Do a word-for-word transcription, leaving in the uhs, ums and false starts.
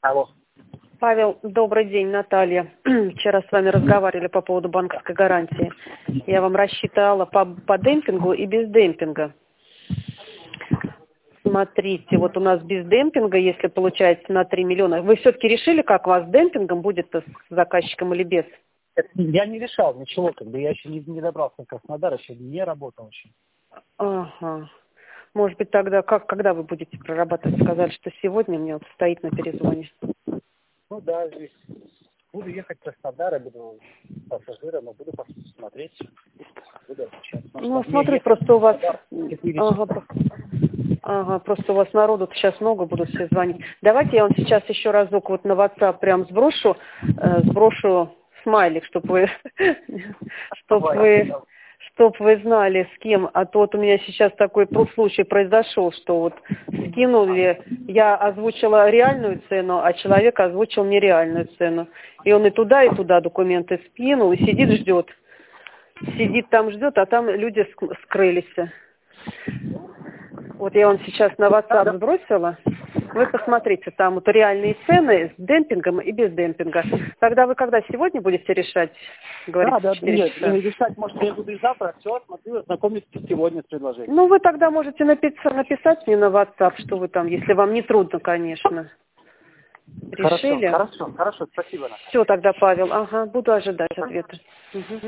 Алло. Павел, добрый день, Наталья. Вчера с вами разговаривали по поводу банковской гарантии. Я вам рассчитала по, по демпингу и без демпинга. Смотрите, вот у нас без демпинга, если получается на три миллиона. Вы все-таки решили, как у вас с демпингом будет с заказчиком или без? Я не решал ничего, как бы я еще не, не добрался в Краснодар, еще не работал еще. Ага. Может быть, тогда, как, когда вы будете прорабатывать? Сказали, что сегодня мне вот стоит на перезвоне. Ну да, здесь буду ехать в Краснодар, я буду пассажиром, и буду посмотреть. Буду отвечать. Ну, смотрю, просто у вас... Ага, часа. ага, просто у вас народу сейчас много, будут все звонить. Давайте я вам сейчас еще разок вот на WhatsApp прям сброшу, э, сброшу смайлик, чтобы вы, чтобы вы, чтоб вы знали, с кем. А то вот у меня сейчас такой случай произошел, что вот скинули, я озвучила реальную цену, а человек озвучил нереальную цену. И он и туда, и туда документы скинул, и сидит, ждет. Сидит там, ждет, а там люди скрылись. Вот я вам сейчас на WhatsApp сбросила. Вы посмотрите, там вот реальные цены с демпингом и без демпинга. Тогда вы когда сегодня будете решать? Говорите, да, да, нет, часа. решать, может, я буду и завтра, все, смотрю, знакомлюсь сегодня с предложением. Ну, вы тогда можете написать, написать мне на WhatsApp, что вы там, если вам не трудно, конечно. Решили? Хорошо, хорошо, хорошо, спасибо. Все тогда, Павел, ага, буду ожидать ответа. Угу.